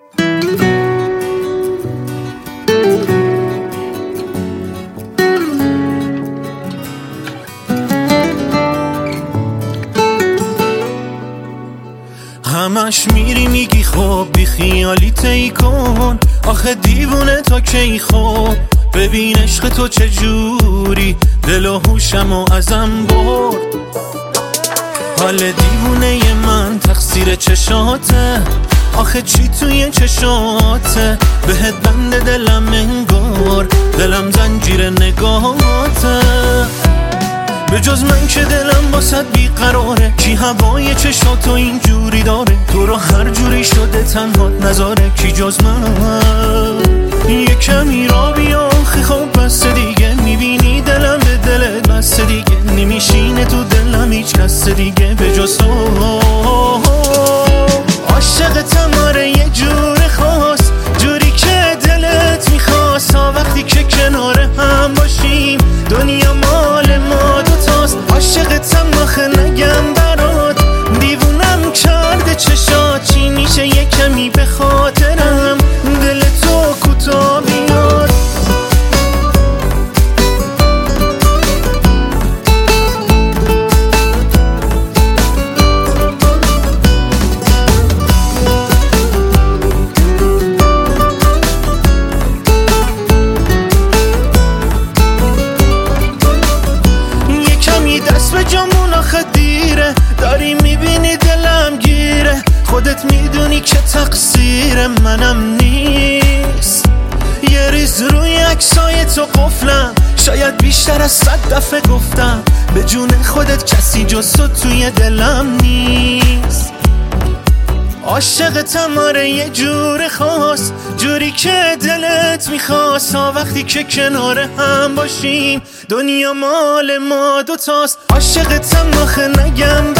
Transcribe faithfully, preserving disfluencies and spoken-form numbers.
همش میری میگی خب بی خیالی تی کن، آخه دیوونه تا کی خب ببین عشق تو چجوری دل و هوشم و ازم برد. حال دیوونه من تقصیر چشاته، آخه چی توی چشاته بهت بند دلم انگار، دلم زنجیر نگاهاته. به جز من که دلم واسد بیقراره، کی هوای چشاتو اینجوری داره، تو رو هر جوری شده تنها نذاره کی جز من. یه کمی را بیا آخی خب بس دیگه، میبینی دلم به دلت بس دیگه، نمیشینه تو دلم هیچ کس دیگه به جز تو. عاشقتم آره یه جور خاص، جوری که دلت میخواست، تا وقتی که کنار هم باشیم دنیا مال ما دوتاست. عاشقتم آخه نگم برات، دیوونم کرده چشات، چی میشه یه کمی به خاطرم دل تو کوتا بیاد. دست به جامون آخه دیره، داری میبینی دلم گیره، خودت میدونی که تقصیر منم نیست. یه ریز روی عکسای تو قفلم، شاید بیشتر از صد دفعه گفتم، به جون خودت کسی جز تو توی دلم نیست. عاشقتم آره یه جور خاص، جوری که دلت میخواست، تا وقتی که کنار هم باشیم دنیا مال ما دوتاست. عاشقتم آخه نگم